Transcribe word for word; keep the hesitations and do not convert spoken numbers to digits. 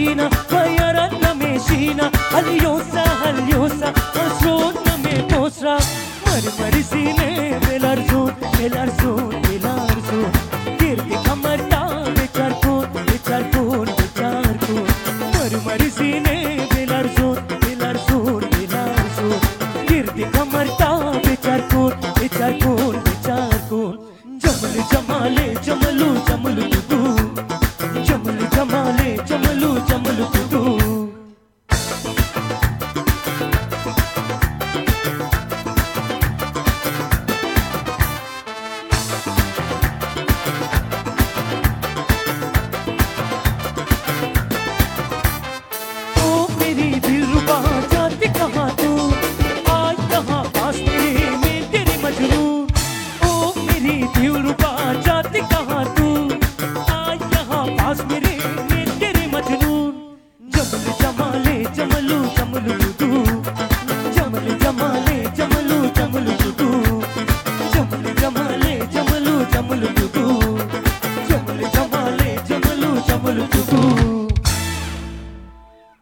مشينا طيرنا مشينا هاليوسا هاليوسا مشروطنا من بوسرا مرمر سينه بالارزون بالارزون بالارزون गिरती कमर ताल चरकून चरकून चरकून मर मर सीने